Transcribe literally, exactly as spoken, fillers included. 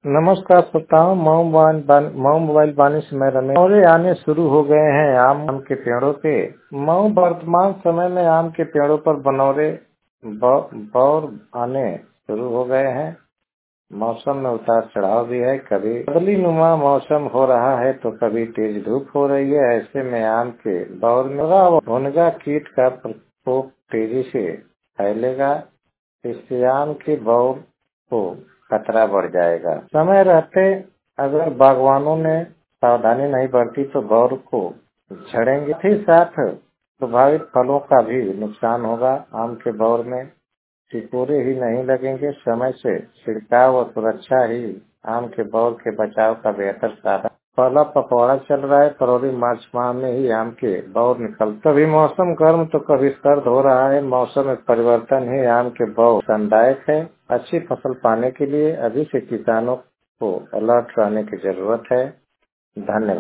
नमस्कार श्रोताओं, मऊ मोबाइल बान- मऊ मोबाइल वाणी से मैं रमेश। दौरे आने शुरू हो गए हैं आम आम के पेड़ों पे। मऊ वर्तमान समय में आम के पेड़ों पर बनौरे बौ- बौर आने शुरू हो गए हैं। मौसम में उतार चढ़ाव भी है, कभी बदली नुमा मौसम हो रहा है तो कभी तेज धूप हो रही है। ऐसे में आम के बौर में भुनगा कीट का प्रकोप तेजी से फैलेगा। इससे आम के बौर को खतरा बढ़ जाएगा। समय रहते अगर बागवानों ने सावधानी नहीं बरती तो बौर को झड़ेंगे। साथ ही साथ प्रभावित फलों का भी नुकसान होगा। आम के बौर में टिकोरे ही नहीं लगेंगे। समय से छिड़काव और सुरक्षा ही आम के बौर के बचाव का बेहतर साधन। पहला पकौड़ा चल रहा है। फरवरी मार्च माह में ही आम के बौर निकलते। कभी मौसम गर्म तो कभी सर्द हो रहा है। मौसम में परिवर्तन ही आम के बौर नुकसानदायक है। अच्छी फसल पाने के लिए अभी से किसानों को अलर्ट रहने की जरूरत है। धन्यवाद।